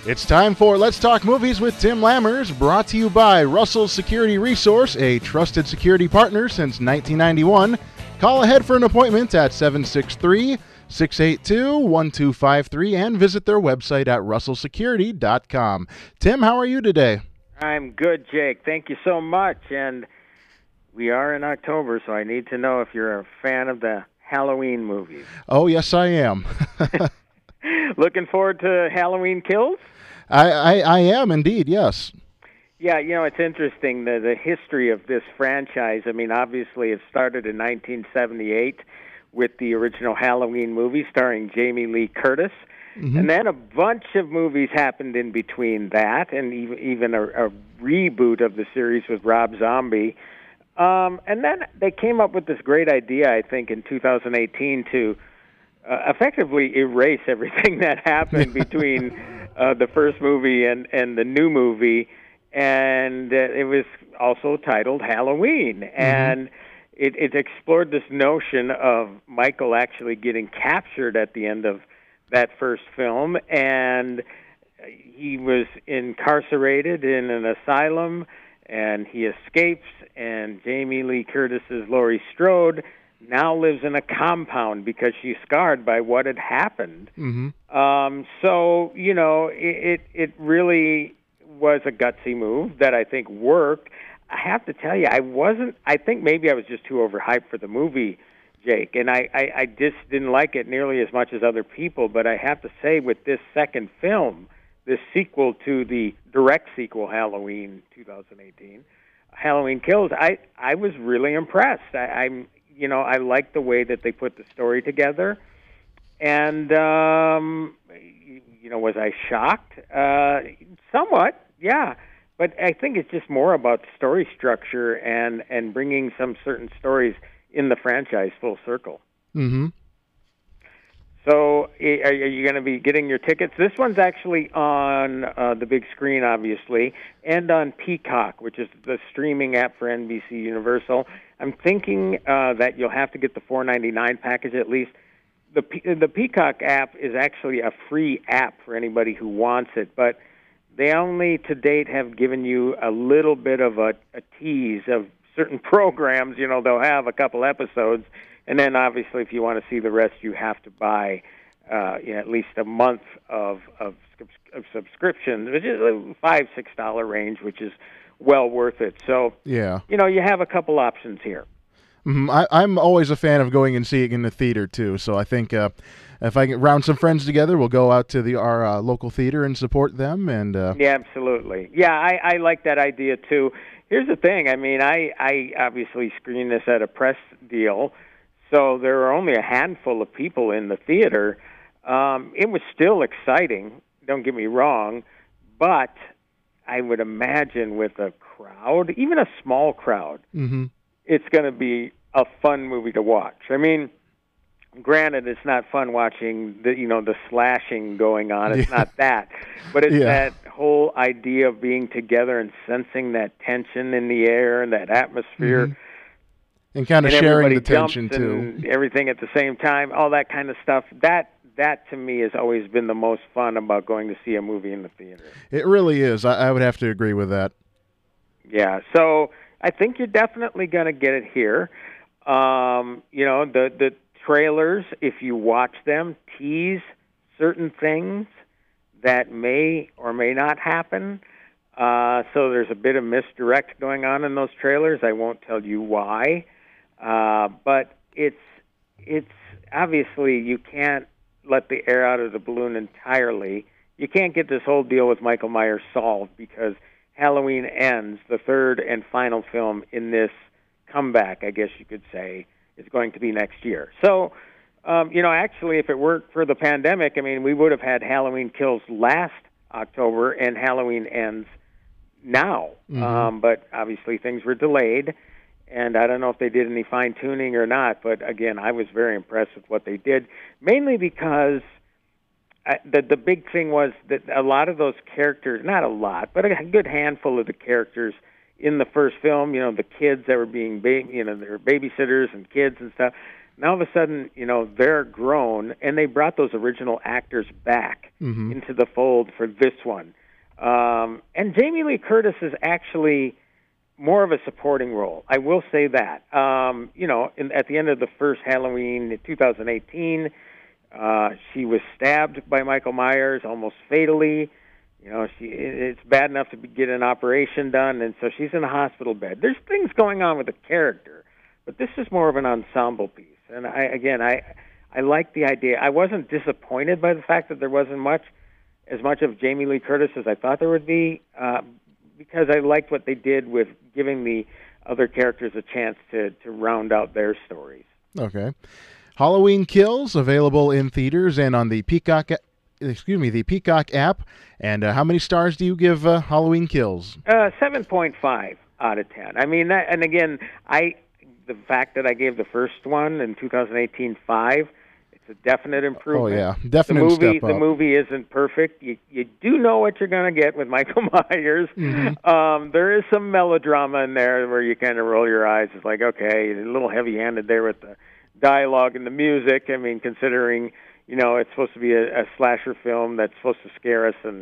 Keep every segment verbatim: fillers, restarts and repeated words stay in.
It's time for Let's Talk Movies with Tim Lammers, brought to you by Russell's Security Resource, a trusted security partner since nineteen ninety-one. Call ahead for an appointment at seven six three, six eight two, one two five three and visit their website at russell security dot com. Tim, how are you today? I'm good, Jake. Thank you so much. And we are in October, so I need to know if you're a fan of the Halloween movies. Oh, yes, I am. Looking forward to Halloween Kills? I, I, I am indeed, yes. Yeah, you know, it's interesting, the, the history of this franchise. I mean, obviously it started in nineteen seventy-eight with the original Halloween movie starring Jamie Lee Curtis. Mm-hmm. And then a bunch of movies happened in between that, and even, even a, a reboot of the series with Rob Zombie. Um, and then they came up with this great idea, I think, in two thousand eighteen to uh, effectively erase everything that happened between uh, the first movie and, and the new movie. And uh, it was also titled Halloween. Mm-hmm. And it, it explored this notion of Michael actually getting captured at the end of that first film. And he was incarcerated in an asylum, and he escapes, and Jamie Lee Curtis's Laurie Strode now lives in a compound because she's scarred by what had happened. Mm-hmm. Um, so, you know, it, it it really was a gutsy move that I think worked. I have to tell you, I wasn't, I think maybe I was just too overhyped for the movie, Jake, and I, I, I just didn't like it nearly as much as other people, but I have to say with this second film, this sequel to the direct sequel, Halloween twenty eighteen, Halloween Kills, I, I was really impressed. I, I'm, you know, I liked the way that they put the story together. And, um, you know, was I shocked? Uh, somewhat, yeah. But I think it's just more about story structure and, and bringing some certain stories in the franchise full circle. Mm-hmm. So are you going to be getting your tickets? This one's actually on uh, the big screen, obviously, and on Peacock, which is the streaming app for N B C Universal. I'm thinking uh, that you'll have to get the four ninety-nine package at least. The Pe- the Peacock app is actually a free app for anybody who wants it, but they only to date have given you a little bit of a, a tease of certain programs. You know, they'll have a couple episodes. And then, obviously, if you want to see the rest, you have to buy uh, you know, at least a month of, of, of subscription, which is a five, six dollar range, which is well worth it. So, yeah, you know, you have a couple options here. Mm-hmm. I, I'm always a fan of going and seeing it in the theater too. So I think uh, if I can round some friends together, we'll go out to the our uh, local theater and support them. And uh... yeah, absolutely. Yeah, I, I like that idea too. Here's the thing. I mean, I, I obviously screened this at a press deal. So there were only a handful of people in the theater. Um, it was still exciting, don't get me wrong, but I would imagine with a crowd, even a small crowd, mm-hmm. it's going to be a fun movie to watch. I mean, granted, it's not fun watching the you know the slashing going on. It's yeah. not that, but it's yeah. that whole idea of being together and sensing that tension in the air and that atmosphere. Mm-hmm. And kind of and sharing the tension, too. And everything at the same time, all that kind of stuff. That, that to me, has always been the most fun about going to see a movie in the theater. It really is. I, I would have to agree with that. Yeah, so I think you're definitely going to get it here. Um, you know, the, the trailers, if you watch them, tease certain things that may or may not happen. Uh, so there's a bit of misdirect going on in those trailers. I won't tell you why. Uh, but it's it's obviously you can't let the air out of the balloon entirely. You can't get this whole deal with Michael Myers solved because Halloween Ends, the third and final film in this comeback, I guess you could say, is going to be next year. So, um, you know, actually, if it weren't for the pandemic, I mean, we would have had Halloween Kills last October and Halloween Ends now. Mm-hmm. Um, but obviously things were delayed. And I don't know if they did any fine-tuning or not, but again, I was very impressed with what they did, mainly because I, the, the big thing was that a lot of those characters, not a lot, but a good handful of the characters in the first film, you know, the kids that were being, ba- you know, they were babysitters and kids and stuff, Now, all of a sudden, you know, they're grown, and they brought those original actors back Mm-hmm. into the fold for this one. Um, and Jamie Lee Curtis is actually more of a supporting role. I will say that. Um, you know, in, at the end of the first Halloween in two thousand eighteen, uh, she was stabbed by Michael Myers almost fatally. You know, she it's bad enough to get an operation done, and so she's in a hospital bed. There's things going on with the character, but this is more of an ensemble piece. And I, again, I, I like the idea. I wasn't disappointed by the fact that there wasn't much, as much of Jamie Lee Curtis as I thought there would be, uh, because I liked what they did with giving the other characters a chance to, to round out their stories. Okay. Halloween Kills, available in theaters and on the Peacock, excuse me, the Peacock app. And uh, how many stars do you give uh, Halloween Kills? Uh, seven point five out of ten. I mean, that, and again, I the fact that I gave the first one in two thousand eighteen five, it's a definite improvement. Oh yeah, definite the movie, step up. The movie isn't perfect. You you do know what you're going to get with Michael Myers. Mm-hmm. Um, there is some melodrama in there where you kind of roll your eyes. It's like, okay, a little heavy-handed there with the dialogue and the music. I mean, considering, you know, it's supposed to be a, a slasher film that's supposed to scare us, and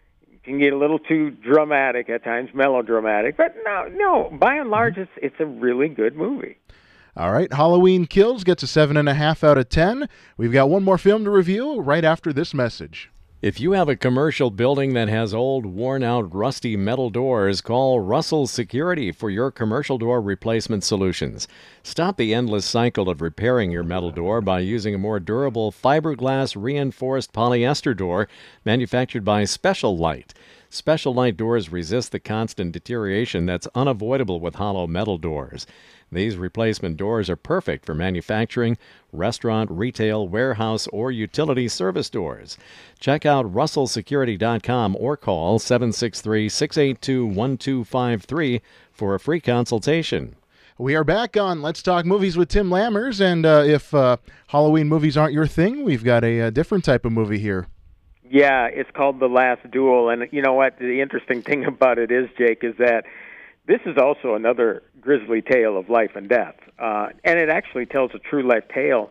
can get a little too dramatic at times, melodramatic. But no, no. By and large, it's it's a really good movie. All right, Halloween Kills gets a seven and a half out of ten. We've got one more film to review right after this message. If you have a commercial building that has old, worn-out, rusty metal doors, call Russell Security for your commercial door replacement solutions. Stop the endless cycle of repairing your metal door by using a more durable fiberglass reinforced polyester door manufactured by Special Light. Special Light doors resist the constant deterioration that's unavoidable with hollow metal doors. These replacement doors are perfect for manufacturing, restaurant, retail, warehouse, or utility service doors. Check out russell security dot com or call seven six three, six eight two, one two five three for a free consultation. We are back on Let's Talk Movies with Tim Lammers, and uh, if uh, Halloween movies aren't your thing, we've got a, a different type of movie here. Yeah, it's called The Last Duel, and you know what? The interesting thing about it is, Jake, is that this is also another grisly tale of life and death, uh, and it actually tells a true life tale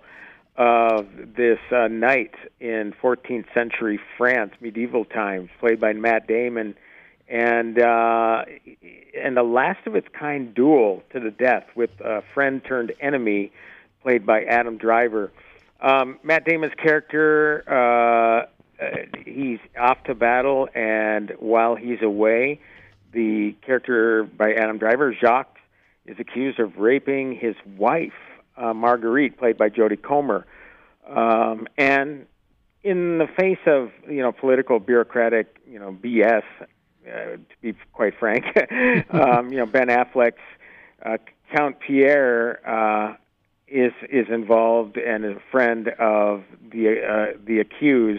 of this uh, knight in fourteenth century France, medieval times, played by Matt Damon, and uh, and a last of its kind duel to the death with a friend turned enemy, played by Adam Driver. Um, Matt Damon's character, uh, uh, he's off to battle, and while he's away, the character by Adam Driver, Jacques, is accused of raping his wife, uh, Marguerite, played by Jodie Comer. Um, and in the face of, you know, political, bureaucratic, you know, B S, uh, to be quite frank, um, you know, Ben Affleck's uh, Count Pierre uh, is is involved and is a friend of the uh, the accused.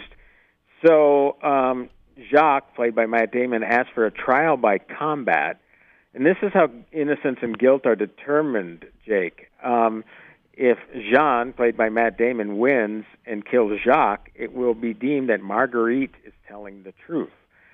So um, Jacques, played by Matt Damon, asks for a trial by combat. And this is how innocence and guilt are determined, Jake. Um, if Jean, played by Matt Damon, wins and kills Jacques, it will be deemed that Marguerite is telling the truth.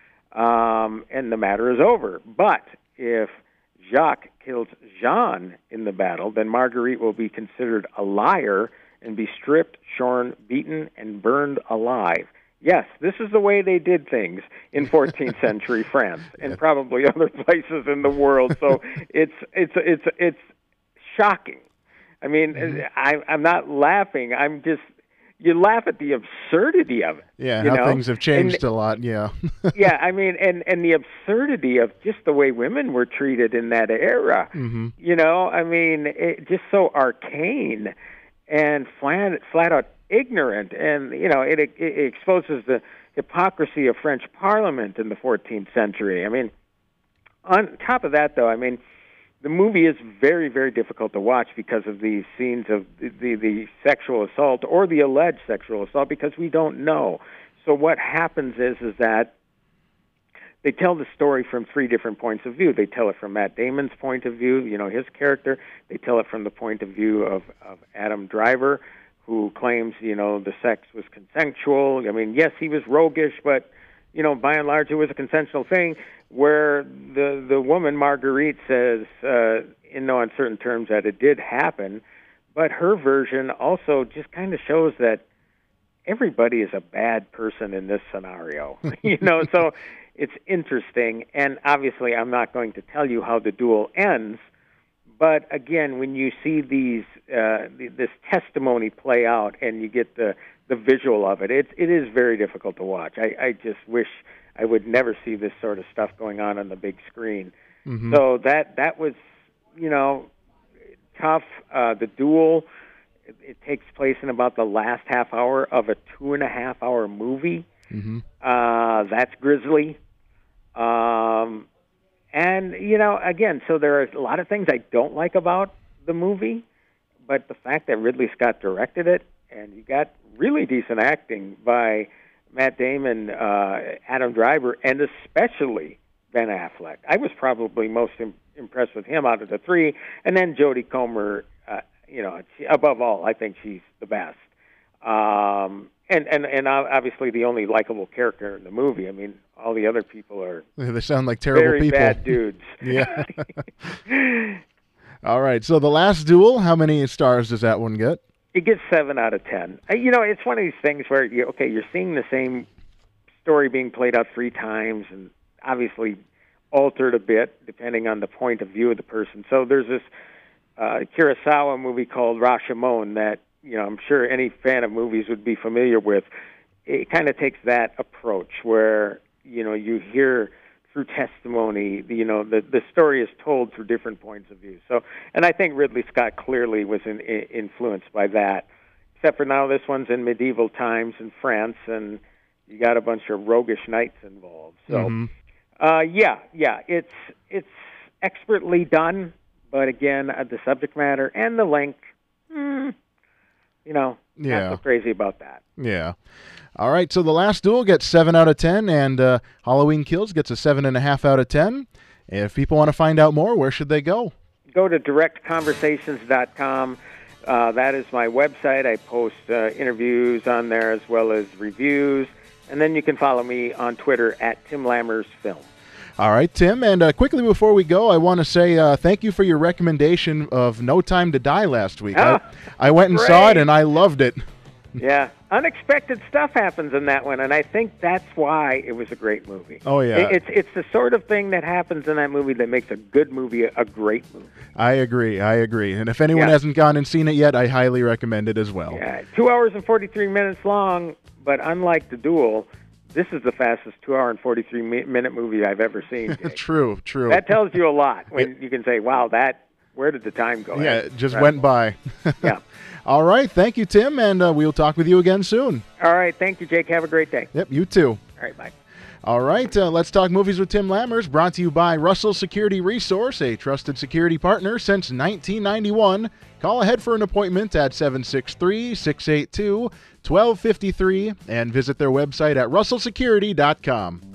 Um, and the matter is over. But if Jacques kills Jean in the battle, then Marguerite will be considered a liar and be stripped, shorn, beaten, and burned alive. Yes, this is the way they did things in fourteenth century France and probably other places in the world. So it's it's it's it's shocking. I mean, mm-hmm. I, I'm not laughing. I'm just you laugh at the absurdity of it. Yeah, you how know? things have changed and, a lot. Yeah. yeah, I mean, and and the absurdity of just the way women were treated in that era. Mm-hmm. You know, I mean, it, just so arcane and flat flat out ignorant, and you know it, it, it exposes the hypocrisy of French Parliament in the fourteenth century. I mean, on top of that, though, I mean, the movie is very, very difficult to watch because of these scenes of the, the, the sexual assault or the alleged sexual assault, because we don't know. So what happens is is that they tell the story from three different points of view. They tell it from Matt Damon's point of view, you know, his character. They tell it from the point of view of, of Adam Driver, who claims, you know, the sex was consensual. I mean, yes, he was roguish, but, you know, by and large, it was a consensual thing, where the, the woman, Marguerite, says, uh, in no uncertain terms, that it did happen, but her version also just kind of shows that everybody is a bad person in this scenario. you know, so it's interesting. And obviously, I'm not going to tell you how the duel ends. But again, when you see these uh, this testimony play out and you get the, the visual of it, it, it is very difficult to watch. I, I just wish I would never see this sort of stuff going on on the big screen. Mm-hmm. So that that was, you know, tough. Uh, the duel, it, it takes place in about the last half hour of a two and a half hour movie. Mm-hmm. Uh, that's grisly. Um And, you know, again, so there are a lot of things I don't like about the movie, but the fact that Ridley Scott directed it, and you got really decent acting by Matt Damon, uh, Adam Driver, and especially Ben Affleck. I was probably most im- impressed with him out of the three, and then Jodie Comer, uh, you know, she, above all, I think she's the best. Um, and, and, and obviously the only likable character in the movie. I mean, all the other people are they sound like terrible very people. bad dudes. Yeah. All right. So The Last Duel, how many stars does that one get? It gets seven out of ten. You know, it's one of these things where you okay, you're seeing the same story being played out three times, and obviously altered a bit depending on the point of view of the person. So there's this uh, Kurosawa movie called Rashomon that, you know, I'm sure any fan of movies would be familiar with. It kind of takes that approach where, you know, you hear through testimony, you know, the the story is told through different points of view. So, and I think Ridley Scott clearly was in, in, influenced by that. Except for now, this one's in medieval times in France, and you got a bunch of roguish knights involved. So, mm-hmm. uh, yeah, yeah, it's it's expertly done, but again, uh, the subject matter and the length, mm, you know, yeah. not so crazy about that. Yeah. All right, so The Last Duel gets seven out of ten, and uh, Halloween Kills gets a seven point five out of ten. If people want to find out more, where should they go? Go to direct conversations dot com. Uh, that is my website. I post uh, interviews on there as well as reviews. And then you can follow me on Twitter at Tim Lammers Film. All right, Tim. And uh, quickly before we go, I want to say uh, thank you for your recommendation of No Time to Die last week. Oh, I, I went and great. saw it, and I loved it. Yeah, unexpected stuff happens in that one, and I think that's why it was a great movie. Oh, yeah. It, it's it's the sort of thing that happens in that movie that makes a good movie a, a great movie. I agree, I agree. And if anyone yeah. hasn't gone and seen it yet, I highly recommend it as well. Yeah, two hours and forty-three minutes long, but unlike The Duel, this is the fastest two hour and forty-three minute movie I've ever seen. True, true. That tells you a lot when it, you can say, wow, that where did the time go? Yeah, That's it just incredible. went by. Yeah. All right. Thank you, Tim, and uh, we'll talk with you again soon. All right. Thank you, Jake. Have a great day. Yep, you too. All right. Bye. All right. Uh, let's talk movies with Tim Lammers, brought to you by Russell Security Resource, a trusted security partner since nineteen ninety-one. Call ahead for an appointment at seven six three, six eight two, one two five three and visit their website at russell security dot com.